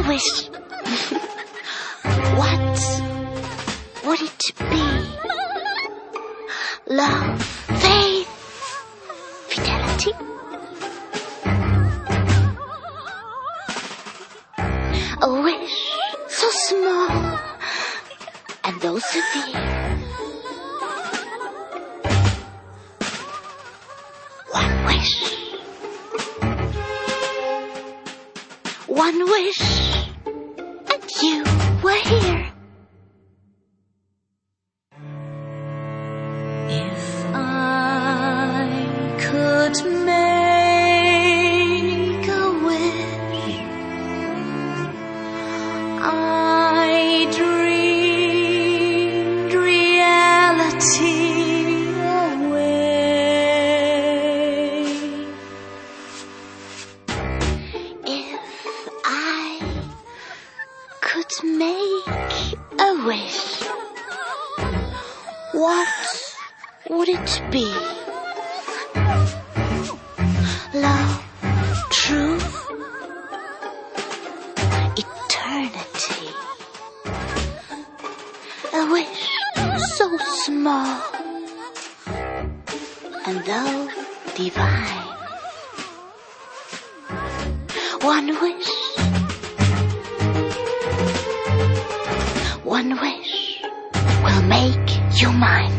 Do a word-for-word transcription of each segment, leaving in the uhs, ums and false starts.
wish. What would it be? Love, faith, fidelity? A wish so small and though severe. One wish. One wish, and you were here. If I could make a wish, I dreamed reality away. If I could make a wish, what would it be? Love, truth, eternity. A wish so small and though divine. One wish. One wish will make you mine.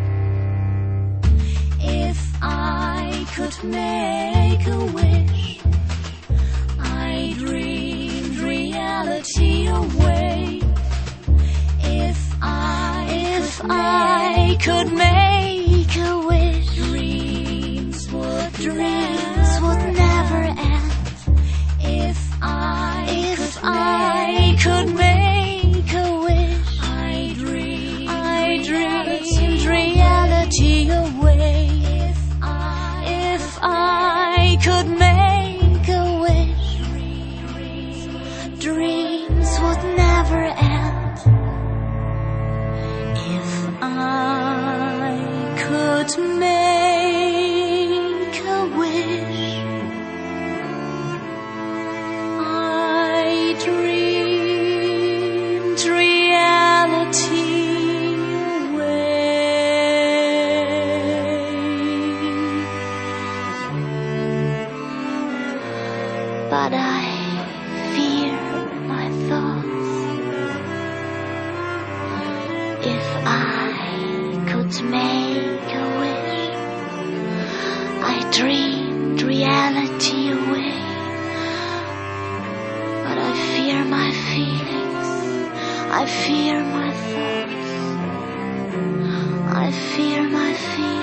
If I could make a wish, I dreamed reality away. If I, if I could make a wish, dreams would, dreams would never end. If I, if I could make a wish, I dream, I dreamed reality away. If I, if I could make a wish, dreams would never end. If I could make a wish, I dreamed reality away. But I fear my thoughts. If I could make a wish, I dreamed reality away. But I fear my feelings, I fear my thoughts, I fear my feelings.